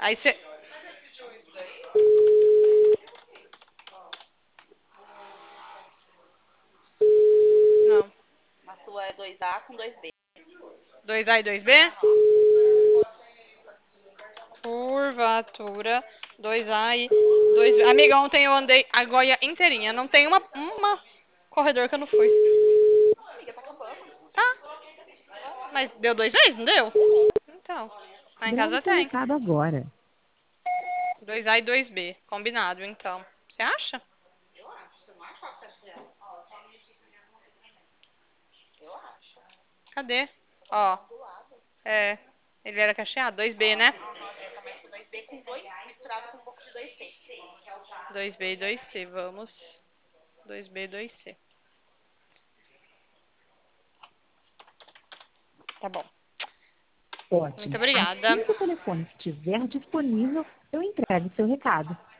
Aí você... Não. A sua é 2A com 2B. 2A e 2B? Curvatura 2A e 2B. Amiga, ontem eu andei a Goiás inteirinha. Não tem uma corredor que eu não fui. Amiga, tá acabando. Tá, mas deu 2 vezes, não deu? Então, lá em Grave casa seu tem. recado agora. 2A e 2B. Combinado, então. Você acha? Eu acho. Você não acha cacheado? Ó, só me diz que eu acho. Cadê? Ó, Do lado. é. Ele era cacheado. 2B, né? Aham, é também 2B com 2 misturado com um pouco de 2C. 2B e 2C. Vamos. 2B e 2C. Tá bom. Muito Ótimo. obrigada. Assim que o telefone estiver disponível, eu entrego seu recado.